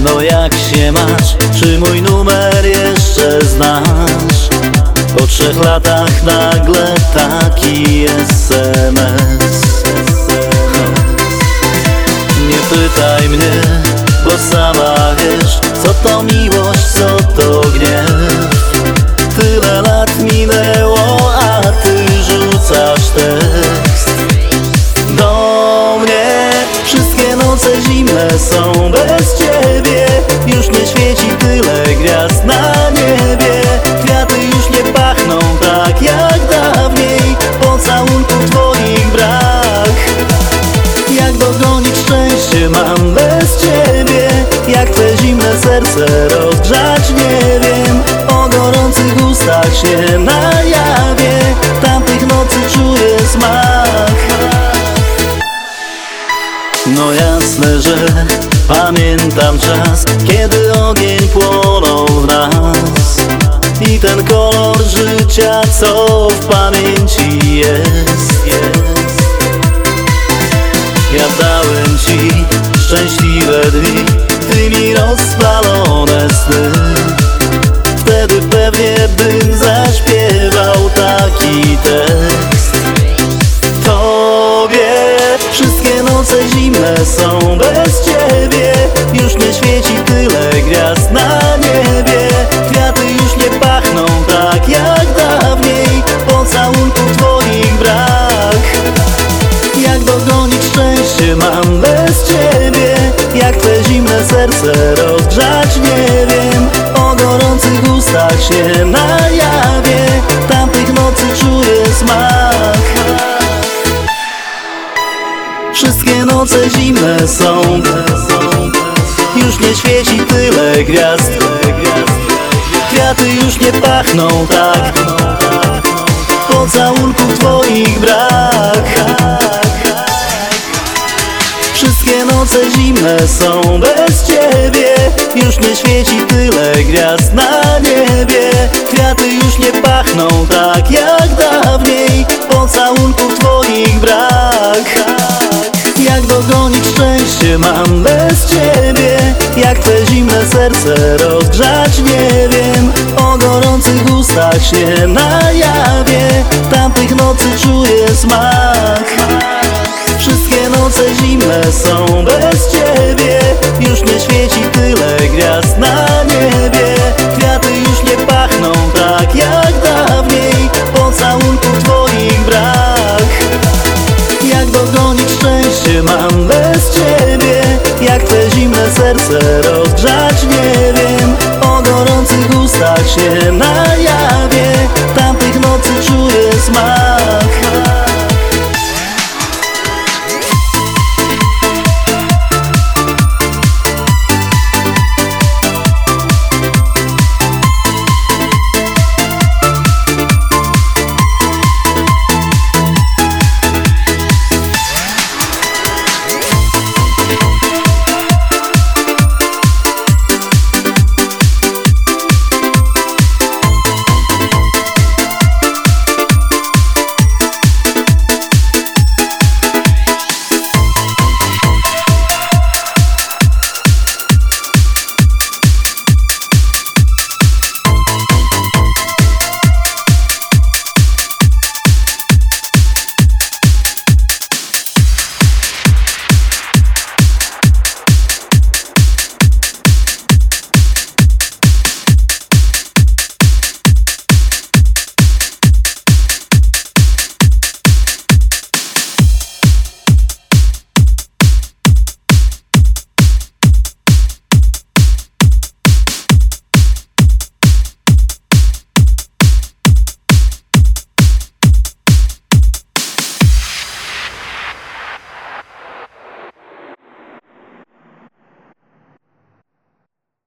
No jak się masz? Czy mój numer jeszcze znasz? Po 3 latach nagle taki SMS. Nie pytaj mnie, bo sama wiesz, co to miłość, co to gniew. Tyle lat minęło, a ty rzucasz tekst do mnie. Wszystkie noce zimne są bez ciebie. Już nie świeci tyle gwiazd na niebie. Kwiaty już nie pachną tak jak dawniej. Pocałunków twoich brak. Jak dogonić szczęście mam bez ciebie? Jak twe zimne serce rozgrzać nie wiem. O gorących ustach się najawię. Tamtych nocy czuję smak. No jasne, że pamiętam czas, kiedy ogień płonął w nas. I ten kolor życia, co w pamięci jest. Ja dałem ci szczęśliwe dni, ty mi rozpalone sny. Wtedy pewnie bym zaśpiewał taki tekst tobie. Wszystkie noce zimne są bez ciebie. Już nie świeci tyle gwiazd na niebie. Kwiaty już nie pachną tak jak dawniej. Pocałunków twoich brak. Jak dogonić szczęście mam bez ciebie? Jak twe zimne serce rozgrzać nie wiem. O gorących ustach się najawię. Tamtych nocy czuję smak. Wszystkie noce zimne są. Już nie świeci tyle gwiazd. Kwiaty już nie pachną tak. Pocałunków twoich brak. Wszystkie noce zimne są bez ciebie. Już nie świeci tyle gwiazd na niebie. Kwiaty już nie pachną tak jak dawniej. Pocałunków twoich brak. Jak dogonić szczęście mam bez ciebie? Jak twe zimne serce rozgrzać nie wiem. O gorących ustach się najawię. Tamtych nocy czuję smak. Wszystkie noce zimne są bez ciebie. Już nie świeci tyle gwiazd na niebie. Kwiaty już nie pachną tak jak dawniej. Pocałunków twoich brak. Jak dogonić szczęście mam bez ciebie? Jak twe zimne serce rozgrzać nie wiem. O gorących ustach się najawię. Tamtych nocy czuję smak.